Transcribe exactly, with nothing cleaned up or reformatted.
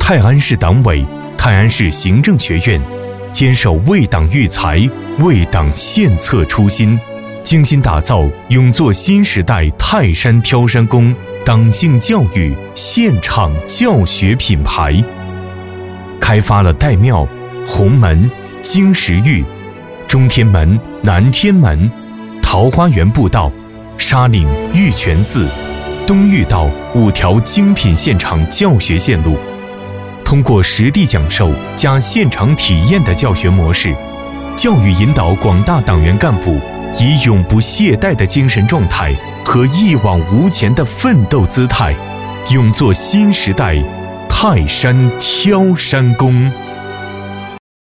泰安市党委、泰安市行政学院坚守为党育才、为党献策初心，精心打造永作新时代泰山挑山工党性教育现场教学品牌，开发了岱庙、洪门、经石峪、中天门、南天门、桃花源步道、沙岭玉泉寺、东峪道五条精品现场教学线路。通过实地讲授加现场体验的教学模式，教育引导广大党员干部以永不懈怠的精神状态和一往无前的奋斗姿态，永作新时代泰山挑山工。